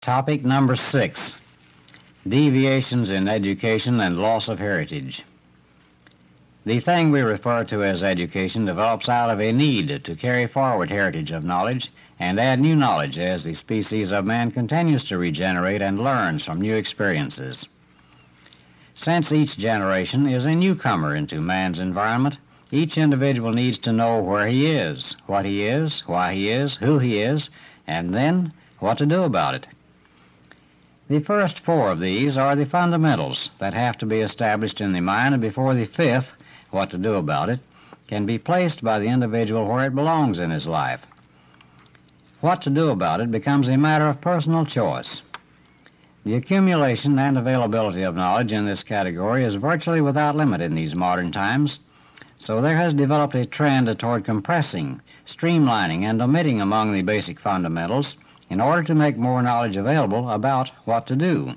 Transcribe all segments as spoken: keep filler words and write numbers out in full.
Topic number six, deviations in education and loss of heritage. The thing we refer to as education develops out of a need to carry forward heritage of knowledge and add new knowledge as the species of man continues to regenerate and learns from new experiences. Since each generation is a newcomer into man's environment, each individual needs to know where he is, what he is, why he is, who he is, and then what to do about it. The first four of these are the fundamentals that have to be established in the mind before the fifth, what to do about it, can be placed by the individual where it belongs in his life. What to do about it becomes a matter of personal choice. The accumulation and availability of knowledge in this category is virtually without limit in these modern times, so there has developed a trend toward compressing, streamlining, and omitting among the basic fundamentals in order to make more knowledge available about what to do.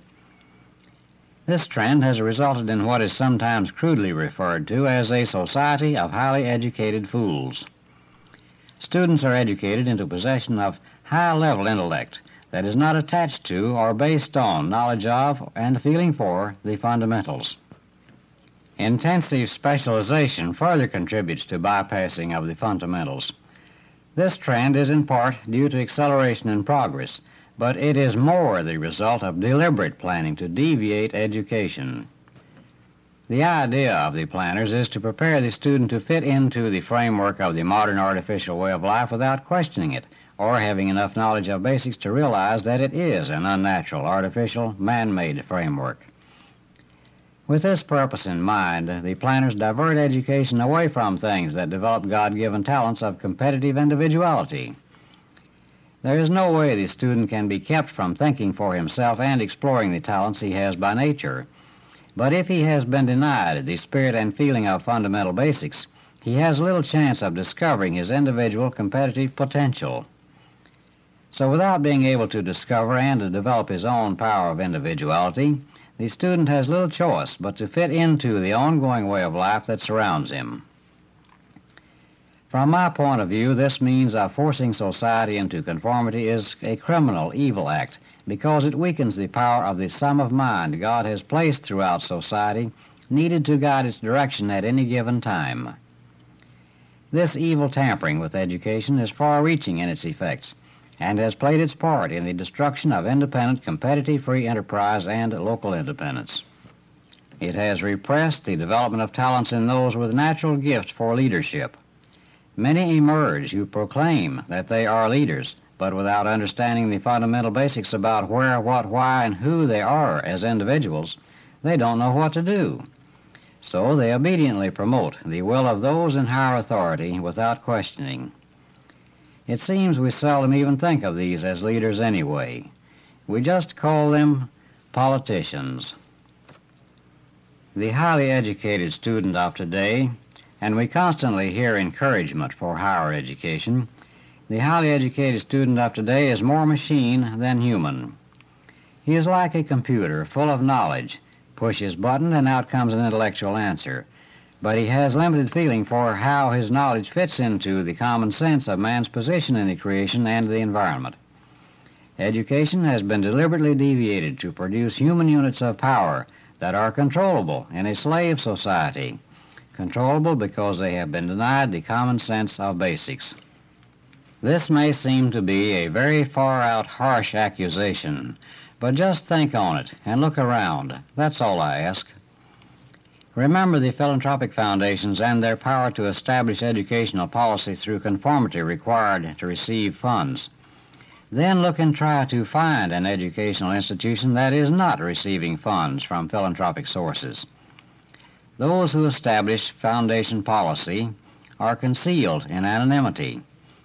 This trend has resulted in what is sometimes crudely referred to as a society of highly educated fools. Students are educated into possession of high-level intellect that is not attached to or based on knowledge of and feeling for the fundamentals. Intensive specialization further contributes to bypassing of the fundamentals. This trend is in part due to acceleration in progress, but it is more the result of deliberate planning to deviate education. The idea of the planners is to prepare the student to fit into the framework of the modern artificial way of life without questioning it, or having enough knowledge of basics to realize that it is an unnatural, artificial, man-made framework. With this purpose in mind, the planners divert education away from things that develop God-given talents of competitive individuality. There is no way the student can be kept from thinking for himself and exploring the talents he has by nature. But if he has been denied the spirit and feeling of fundamental basics, he has little chance of discovering his individual competitive potential. So without being able to discover and to develop his own power of individuality, the student has little choice but to fit into the ongoing way of life that surrounds him. From my point of view, this means of forcing society into conformity is a criminal, evil act because it weakens the power of the sum of mind God has placed throughout society, needed to guide its direction at any given time. This evil tampering with education is far-reaching in its effects, and has played its part in the destruction of independent, competitive free enterprise and local independence. It has repressed the development of talents in those with natural gifts for leadership. Many emerge who proclaim that they are leaders, but without understanding the fundamental basics about where, what, why, and who they are as individuals, they don't know what to do. So they obediently promote the will of those in higher authority without questioning. It seems we seldom even think of these as leaders anyway. We just call them politicians. The highly educated student of today, and we constantly hear encouragement for higher education, the highly educated student of today is more machine than human. He is like a computer, full of knowledge. Push his button and out comes an intellectual answer. But he has limited feeling for how his knowledge fits into the common sense of man's position in the creation and the environment. Education has been deliberately deviated to produce human units of power that are controllable in a slave society, controllable because they have been denied the common sense of basics. This may seem to be a very far-out harsh accusation, but just think on it and look around. That's all I ask. Remember the philanthropic foundations and their power to establish educational policy through conformity required to receive funds. Then look and try to find an educational institution that is not receiving funds from philanthropic sources. Those who establish foundation policy are concealed in anonymity.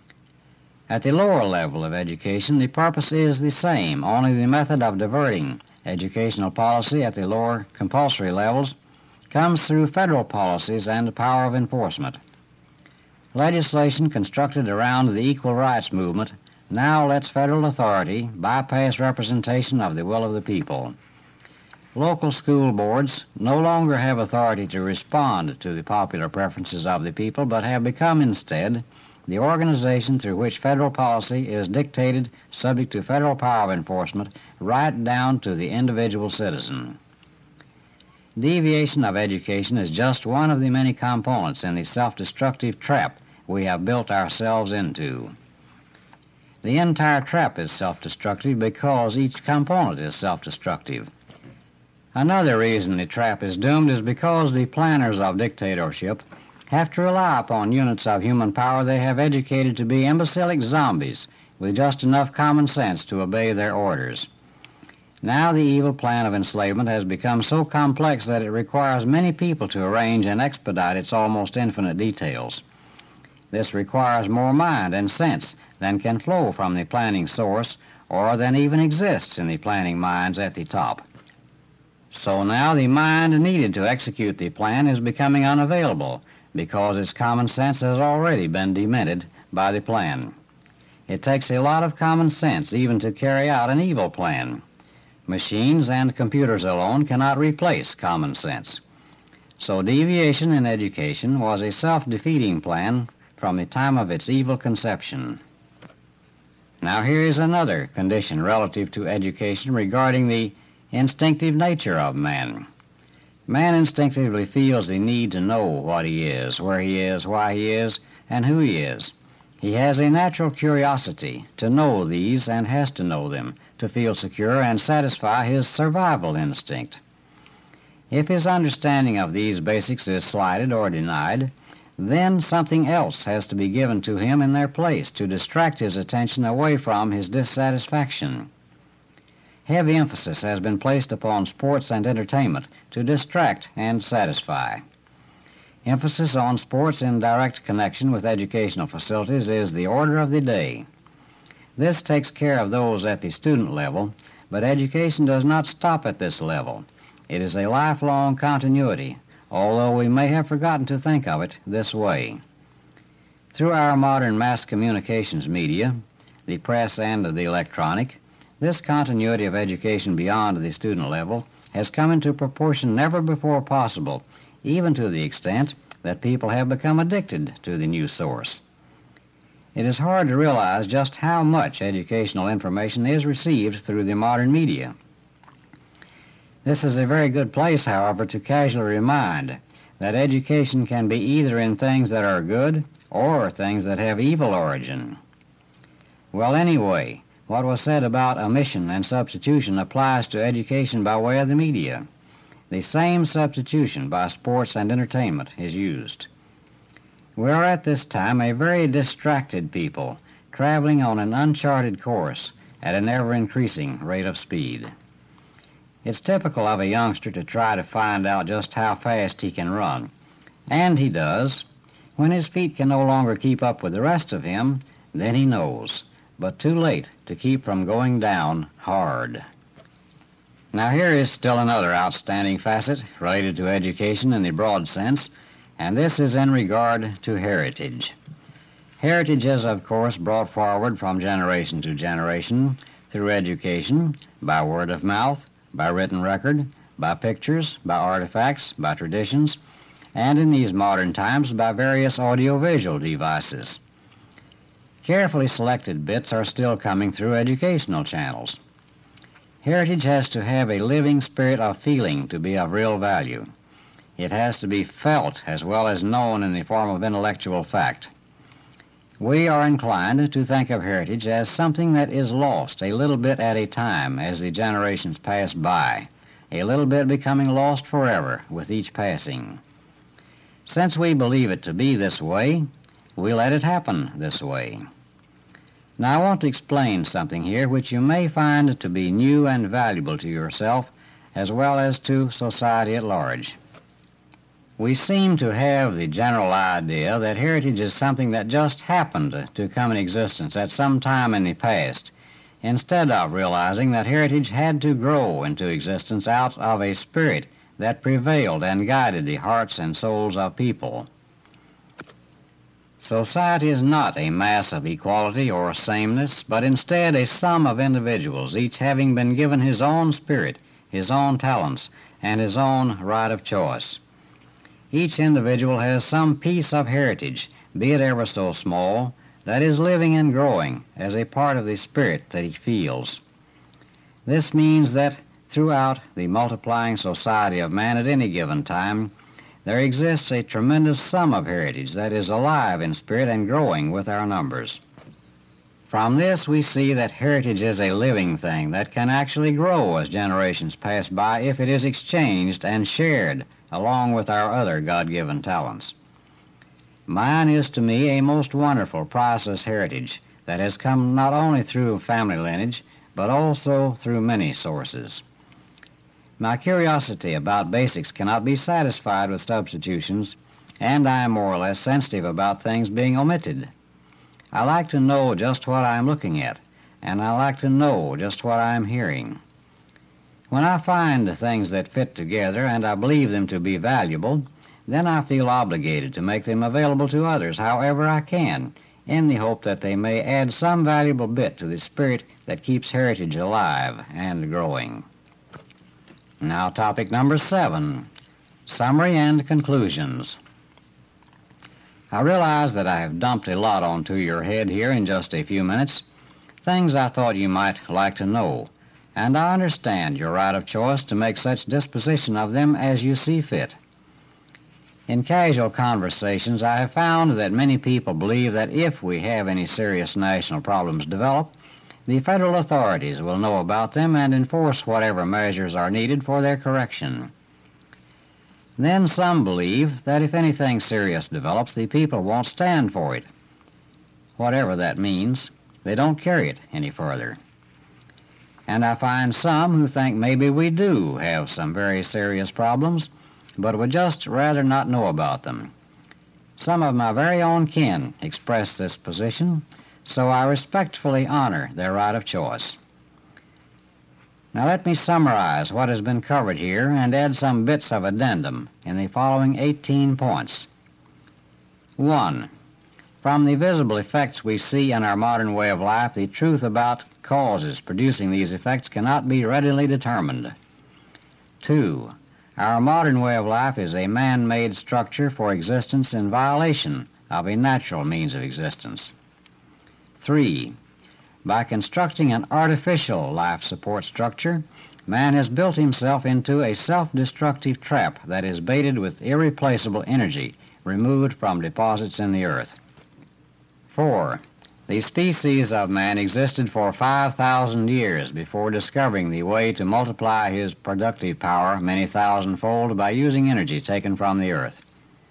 At the lower level of education, the purpose is the same, only the method of diverting educational policy at the lower compulsory levels comes through federal policies and the power of enforcement. Legislation constructed around the equal rights movement now lets federal authority bypass representation of the will of the people. Local school boards no longer have authority to respond to the popular preferences of the people, but have become instead the organization through which federal policy is dictated subject to federal power of enforcement right down to the individual citizen. Deviation of education is just one of the many components in the self-destructive trap we have built ourselves into. The entire trap is self-destructive because each component is self-destructive. Another reason the trap is doomed is because the planners of dictatorship have to rely upon units of human power they have educated to be imbecilic zombies with just enough common sense to obey their orders. Now the evil plan of enslavement has become so complex that it requires many people to arrange and expedite its almost infinite details. This requires more mind and sense than can flow from the planning source or than even exists in the planning minds at the top. So now the mind needed to execute the plan is becoming unavailable because its common sense has already been demented by the plan. It takes a lot of common sense even to carry out an evil plan. Machines and computers alone cannot replace common sense. So deviation in education was a self-defeating plan from the time of its evil conception. Now here is another condition relative to education regarding the instinctive nature of man. Man instinctively feels the need to know what he is, where he is, why he is, and who he is. He has a natural curiosity to know these and has to know them to feel secure and satisfy his survival instinct. If his understanding of these basics is slighted or denied, then something else has to be given to him in their place to distract his attention away from his dissatisfaction. Heavy emphasis has been placed upon sports and entertainment to distract and satisfy. Emphasis on sports in direct connection with educational facilities is the order of the day. This takes care of those at the student level, but education does not stop at this level. It is a lifelong continuity, although we may have forgotten to think of it this way. Through our modern mass communications media, the press and the electronic, this continuity of education beyond the student level has come into proportion never before possible, even to the extent that people have become addicted to the new source. It is hard to realize just how much educational information is received through the modern media. This is a very good place, however, to casually remind that education can be either in things that are good or things that have evil origin. Well, anyway, what was said about omission and substitution applies to education by way of the media. The same substitution by sports and entertainment is used. We are at this time a very distracted people, traveling on an uncharted course at an ever-increasing rate of speed. It's typical of a youngster to try to find out just how fast he can run, and he does. When his feet can no longer keep up with the rest of him, then he knows, but too late to keep from going down hard. Now here is still another outstanding facet related to education in the broad sense, and this is in regard to heritage. Heritage is, of course, brought forward from generation to generation through education, by word of mouth, by written record, by pictures, by artifacts, by traditions, and in these modern times by various audiovisual devices. Carefully selected bits are still coming through educational channels. Heritage has to have a living spirit of feeling to be of real value. It has to be felt as well as known in the form of intellectual fact. We are inclined to think of heritage as something that is lost a little bit at a time as the generations pass by, a little bit becoming lost forever with each passing. Since we believe it to be this way, we let it happen this way. Now I want to explain something here which you may find to be new and valuable to yourself as well as to society at large. We seem to have the general idea that heritage is something that just happened to come in existence at some time in the past, instead of realizing that heritage had to grow into existence out of a spirit that prevailed and guided the hearts and souls of people. Society is not a mass of equality or sameness, but instead a sum of individuals, each having been given his own spirit, his own talents, and his own right of choice. Each individual has some piece of heritage, be it ever so small, that is living and growing as a part of the spirit that he feels. This means that throughout the multiplying society of man at any given time, there exists a tremendous sum of heritage that is alive in spirit and growing with our numbers. From this we see that heritage is a living thing that can actually grow as generations pass by if it is exchanged and shared along with our other God-given talents. Mine is to me a most wonderful priceless heritage that has come not only through family lineage, but also through many sources. My curiosity about basics cannot be satisfied with substitutions, and I am more or less sensitive about things being omitted. I like to know just what I am looking at, and I like to know just what I am hearing. When I find things that fit together and I believe them to be valuable, then I feel obligated to make them available to others however I can, in the hope that they may add some valuable bit to the spirit that keeps heritage alive and growing. Now, topic number seven, summary and conclusions. I realize that I have dumped a lot onto your head here in just a few minutes, things I thought you might like to know, and I understand your right of choice to make such disposition of them as you see fit. In casual conversations, I have found that many people believe that if we have any serious national problems develop, the federal authorities will know about them and enforce whatever measures are needed for their correction. Then some believe that if anything serious develops, the people won't stand for it. Whatever that means, they don't carry it any further. And I find some who think maybe we do have some very serious problems, but would just rather not know about them. Some of my very own kin express this position, so I respectfully honor their right of choice. Now let me summarize what has been covered here and add some bits of addendum in the following eighteen points. One, from the visible effects we see in our modern way of life, the truth about causes producing these effects cannot be readily determined. Two, our modern way of life is a man-made structure for existence in violation of a natural means of existence. Three, by constructing an artificial life support structure, man has built himself into a self-destructive trap that is baited with irreplaceable energy removed from deposits in the earth. Four, the species of man existed for five thousand years before discovering the way to multiply his productive power many thousandfold by using energy taken from the earth.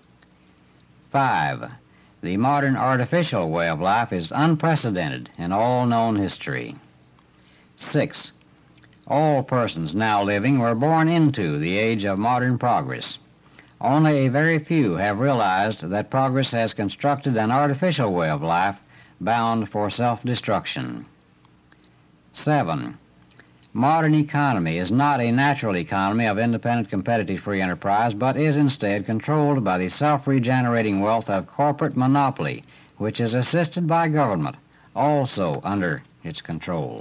Five, the modern artificial way of life is unprecedented in all known history. Six, all persons now living were born into the age of modern progress. Only a very few have realized that progress has constructed an artificial way of life bound for self-destruction. Seven, modern economy is not a natural economy of independent, competitive, free enterprise, but is instead controlled by the self-regenerating wealth of corporate monopoly, which is assisted by government, also under its control.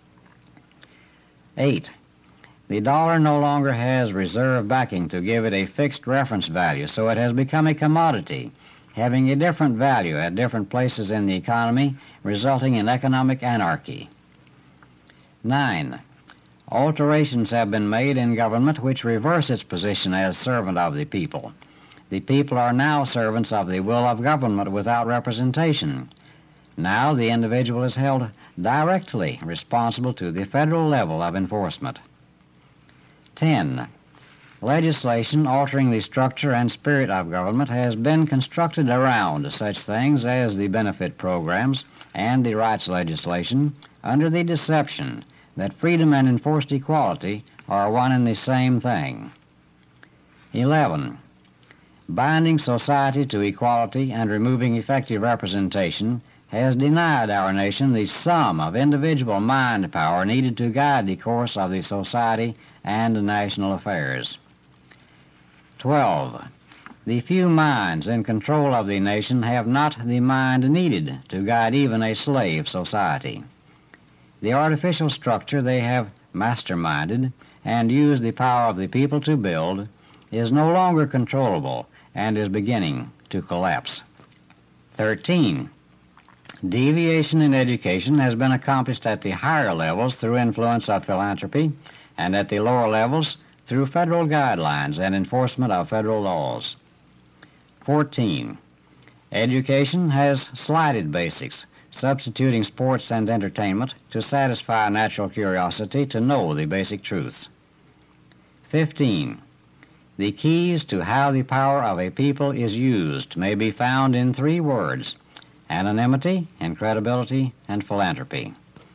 Eight, the dollar no longer has reserve backing to give it a fixed reference value, so it has become a commodity, having a different value at different places in the economy, resulting in economic anarchy. Nine, alterations have been made in government which reverse its position as servant of the people. The people are now servants of the will of government without representation. Now the individual is held directly responsible to the federal level of enforcement. Ten, legislation altering the structure and spirit of government has been constructed around such things as the benefit programs and the rights legislation under the deception that freedom and enforced equality are one and the same thing. Eleven, binding society to equality and removing effective representation has denied our nation the sum of individual mind power needed to guide the course of the society and national affairs. Twelve, the few minds in control of the nation have not the mind needed to guide even a slave society. The artificial structure they have masterminded and used the power of the people to build is no longer controllable and is beginning to collapse. Thirteen, Deviation in education has been accomplished at the higher levels through influence of philanthropy, and at the lower levels through federal guidelines and enforcement of federal laws. fourteen. Education has slighted basics, substituting sports and entertainment to satisfy natural curiosity to know the basic truths. fifteen. The keys to how the power of a people is used may be found in three words: anonymity, incredibility, and philanthropy.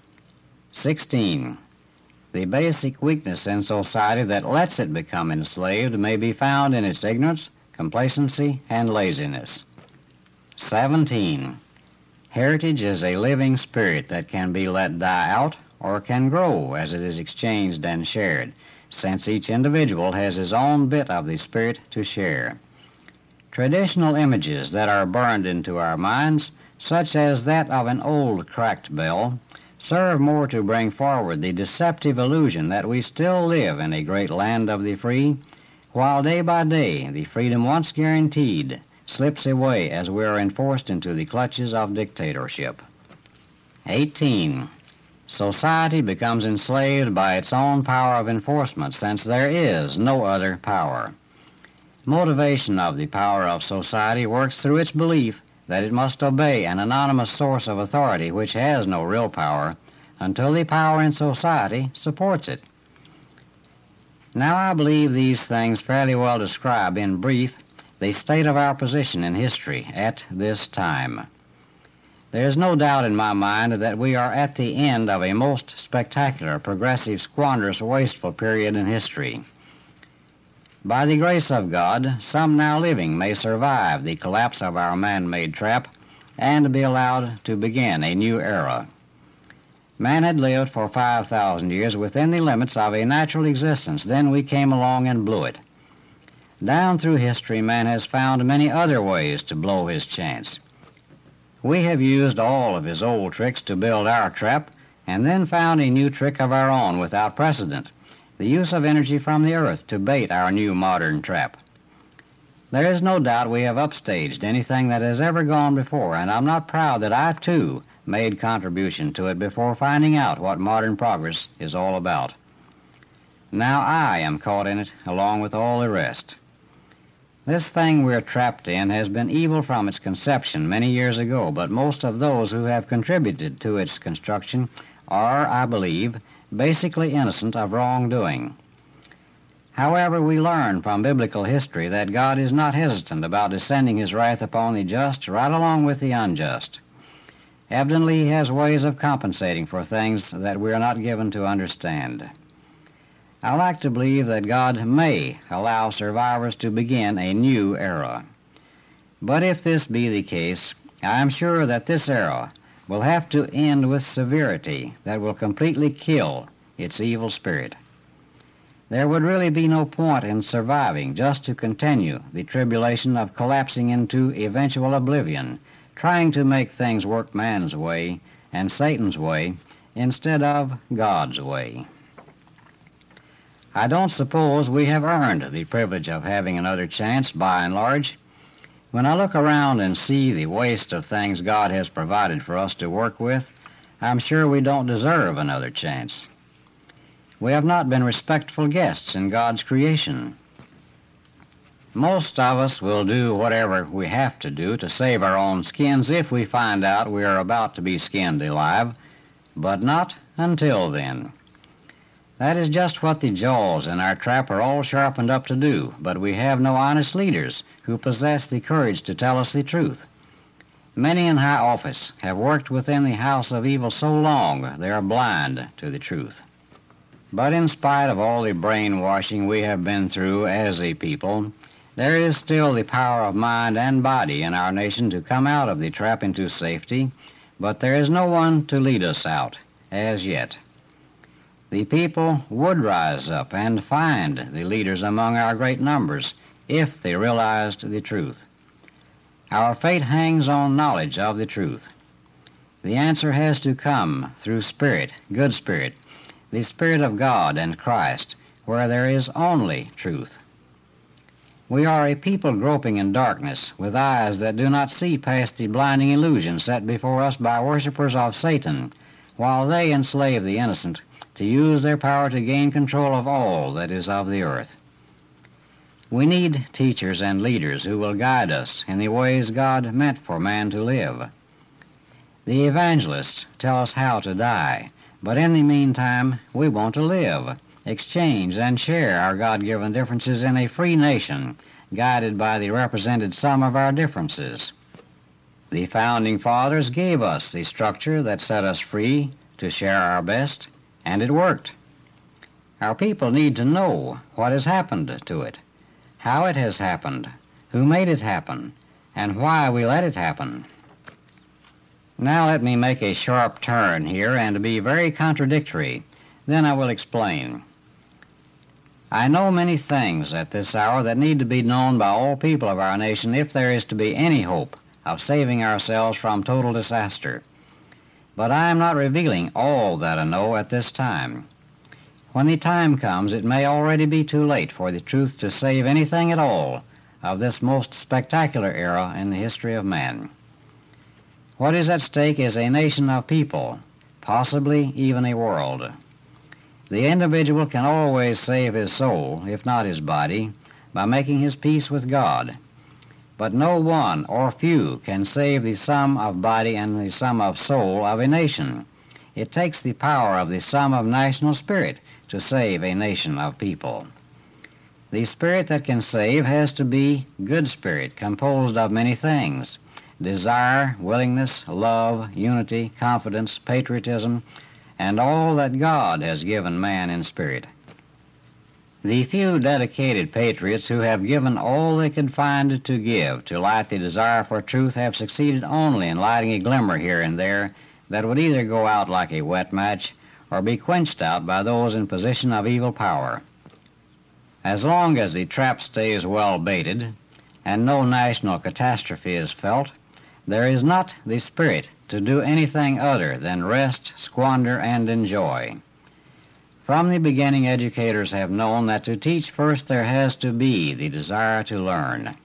sixteen. The basic weakness in society that lets it become enslaved may be found in its ignorance, complacency, and laziness. seventeen. Heritage is a living spirit that can be let die out or can grow as it is exchanged and shared, since each individual has his own bit of the spirit to share. Traditional images that are burned into our minds, such as that of an old cracked bell, serve more to bring forward the deceptive illusion that we still live in a great land of the free, while day by day the freedom once guaranteed slips away as we are enforced into the clutches of dictatorship. eighteen. Society becomes enslaved by its own power of enforcement, since there is no other power. Motivation of the power of society works through its belief that it must obey an anonymous source of authority which has no real power until the power in society supports it. Now I believe these things fairly well describe in brief the state of our position in history at this time. There is no doubt in my mind that we are at the end of a most spectacular, progressive, squanderous, wasteful period in history. By the grace of God, some now living may survive the collapse of our man-made trap and be allowed to begin a new era. Man had lived for five thousand years within the limits of a natural existence. Then we came along and blew it. Down through history, man has found many other ways to blow his chance. We have used all of his old tricks to build our trap, and then found a new trick of our own without precedent, the use of energy from the earth to bait our new modern trap. There is no doubt we have upstaged anything that has ever gone before, and I'm not proud that I, too, made contribution to it before finding out what modern progress is all about. Now I am caught in it along with all the rest. This thing we're trapped in has been evil from its conception many years ago, but most of those who have contributed to its construction are, I believe, basically innocent of wrongdoing. However, we learn from biblical history that God is not hesitant about descending his wrath upon the just right along with the unjust. Evidently, he has ways of compensating for things that we are not given to understand. I like to believe that God may allow survivors to begin a new era. But if this be the case, I am sure that this era will have to end with severity that will completely kill its evil spirit. There would really be no point in surviving just to continue the tribulation of collapsing into eventual oblivion, trying to make things work man's way and Satan's way instead of God's way. I don't suppose we have earned the privilege of having another chance, by and large. When I look around and see the waste of things God has provided for us to work with, I'm sure we don't deserve another chance. We have not been respectful guests in God's creation. Most of us will do whatever we have to do to save our own skins if we find out we are about to be skinned alive, but not until then. That is just what the jaws in our trap are all sharpened up to do, but we have no honest leaders who possess the courage to tell us the truth. Many in high office have worked within the house of evil so long they are blind to the truth. But in spite of all the brainwashing we have been through as a people, there is still the power of mind and body in our nation to come out of the trap into safety, but there is no one to lead us out as yet. The people would rise up and find the leaders among our great numbers if they realized the truth. Our fate hangs on knowledge of the truth. The answer has to come through Spirit, good Spirit, the Spirit of God and Christ, where there is only truth. We are a people groping in darkness, with eyes that do not see past the blinding illusion set before us by worshippers of Satan, while they enslave the innocent to use their power to gain control of all that is of the earth. We need teachers and leaders who will guide us in the ways God meant for man to live. The evangelists tell us how to die, but in the meantime we want to live, exchange, and share our God-given differences in a free nation, guided by the represented sum of our differences. The Founding Fathers gave us the structure that set us free to share our best, and it worked. Our people need to know what has happened to it, how it has happened, who made it happen, and why we let it happen. Now let me make a sharp turn here and be very contradictory. Then I will explain. I know many things at this hour that need to be known by all people of our nation if there is to be any hope of saving ourselves from total disaster. But I am not revealing all that I know at this time. When the time comes, it may already be too late for the truth to save anything at all of this most spectacular era in the history of man. What is at stake is a nation of people, possibly even a world. The individual can always save his soul, if not his body, by making his peace with God. But no one or few can save the sum of body and the sum of soul of a nation. It takes the power of the sum of national spirit to save a nation of people. The spirit that can save has to be good spirit, composed of many things: desire, willingness, love, unity, confidence, patriotism, and all that God has given man in spirit. The few dedicated patriots who have given all they could find to give to light the desire for truth have succeeded only in lighting a glimmer here and there that would either go out like a wet match or be quenched out by those in position of evil power. As long as the trap stays well baited and no national catastrophe is felt, there is not the spirit to do anything other than rest, squander, and enjoy. From the beginning, educators have known that to teach first there has to be the desire to learn.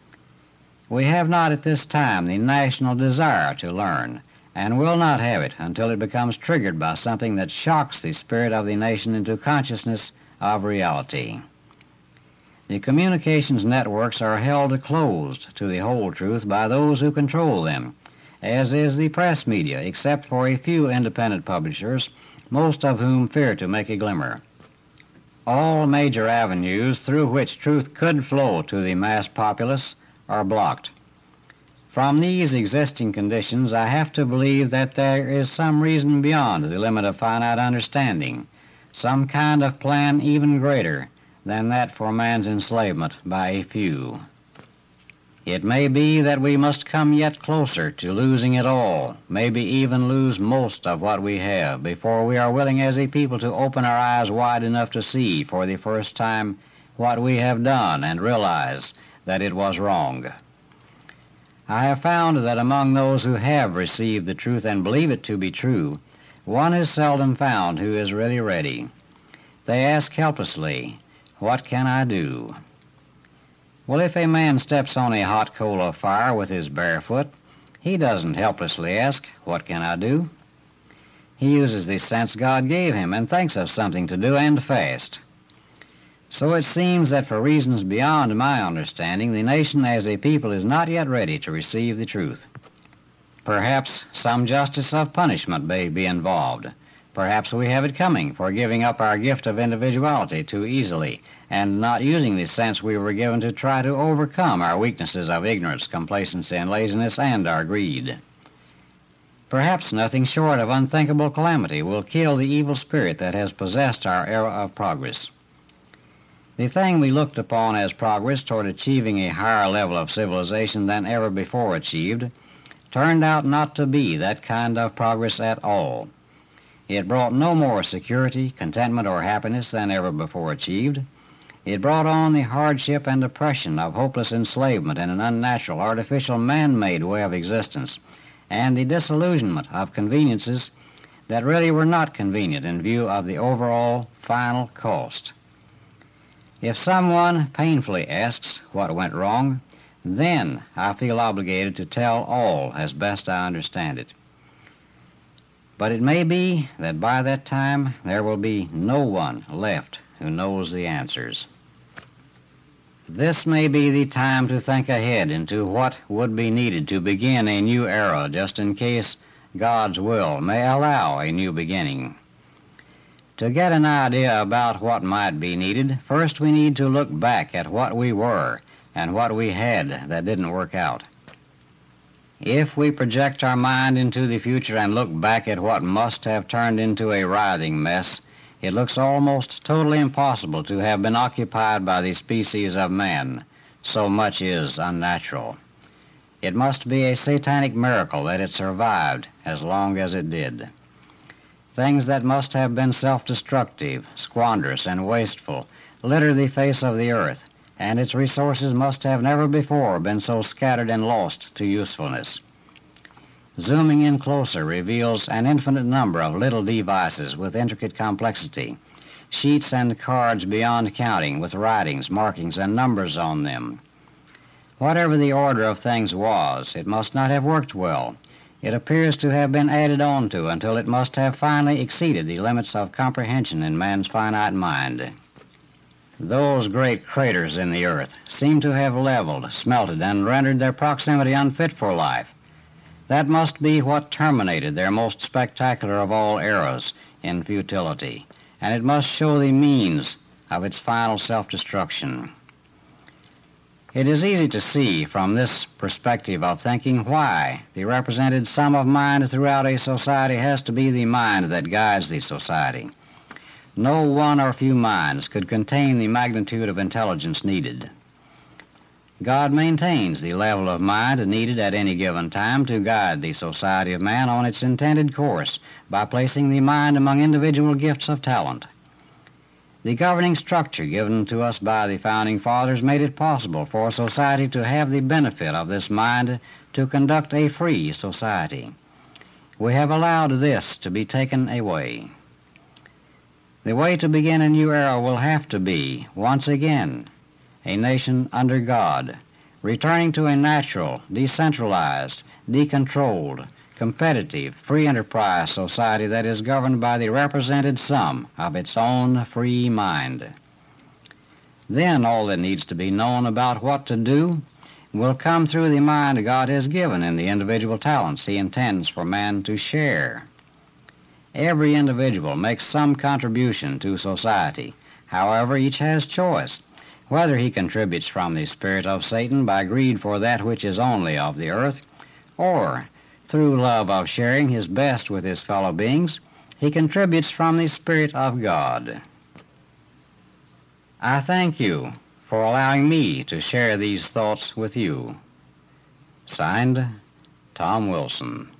We have not at this time the national desire to learn, and will not have it until it becomes triggered by something that shocks the spirit of the nation into consciousness of reality. The communications networks are held closed to the whole truth by those who control them, as is the press media, except for a few independent publishers, most of whom fear to make a glimmer. All major avenues through which truth could flow to the mass populace are blocked. From these existing conditions, I have to believe that there is some reason beyond the limit of finite understanding, some kind of plan even greater than that for man's enslavement by a few. It may be that we must come yet closer to losing it all, maybe even lose most of what we have, before we are willing as a people to open our eyes wide enough to see for the first time what we have done and realize that it was wrong. I have found that among those who have received the truth and believe it to be true, one is seldom found who is really ready. They ask helplessly, "What can I do?" Well, if a man steps on a hot coal of fire with his bare foot, he doesn't helplessly ask, "What can I do?" He uses the sense God gave him and thinks of something to do, and fast. So it seems that for reasons beyond my understanding, the nation as a people is not yet ready to receive the truth. Perhaps some justice of punishment may be involved. Perhaps we have it coming for giving up our gift of individuality too easily and not using the sense we were given to try to overcome our weaknesses of ignorance, complacency, and laziness, and our greed. Perhaps nothing short of unthinkable calamity will kill the evil spirit that has possessed our era of progress. The thing we looked upon as progress toward achieving a higher level of civilization than ever before achieved turned out not to be that kind of progress at all. It brought no more security, contentment, or happiness than ever before achieved. It brought on the hardship and oppression of hopeless enslavement in an unnatural, artificial, man-made way of existence, and the disillusionment of conveniences that really were not convenient in view of the overall final cost. If someone painfully asks what went wrong, then I feel obligated to tell all as best I understand it. But it may be that by that time there will be no one left who knows the answers. This may be the time to think ahead into what would be needed to begin a new era, just in case God's will may allow a new beginning. To get an idea about what might be needed, first we need to look back at what we were and what we had that didn't work out. If we project our mind into the future and look back at what must have turned into a writhing mess, it looks almost totally impossible to have been occupied by the species of man. So much is unnatural. It must be a satanic miracle that it survived as long as it did. Things that must have been self-destructive, squanderous, and wasteful litter the face of the earth, and its resources must have never before been so scattered and lost to usefulness. Zooming in closer reveals an infinite number of little devices with intricate complexity, sheets and cards beyond counting with writings, markings, and numbers on them. Whatever the order of things was, it must not have worked well. It appears to have been added on to until it must have finally exceeded the limits of comprehension in man's finite mind. Those great craters in the earth seem to have leveled, smelted, and rendered their proximity unfit for life. That must be what terminated their most spectacular of all eras in futility, and it must show the means of its final self-destruction. It is easy to see from this perspective of thinking why the represented sum of mind throughout a society has to be the mind that guides the society. No one or few minds could contain the magnitude of intelligence needed. God maintains the level of mind needed at any given time to guide the society of man on its intended course by placing the mind among individual gifts of talent. The governing structure given to us by the Founding Fathers made it possible for society to have the benefit of this mind to conduct a free society. We have allowed this to be taken away. The way to begin a new era will have to be, once again, a nation under God, returning to a natural, decentralized, decontrolled, competitive, free enterprise society that is governed by the represented sum of its own free mind. Then all that needs to be known about what to do will come through the mind God has given in the individual talents He intends for man to share. Every individual makes some contribution to society. However, each has choice, whether he contributes from the spirit of Satan by greed for that which is only of the earth, or through love of sharing his best with his fellow beings, he contributes from the Spirit of God. I thank you for allowing me to share these thoughts with you. Signed, Tom Wilson.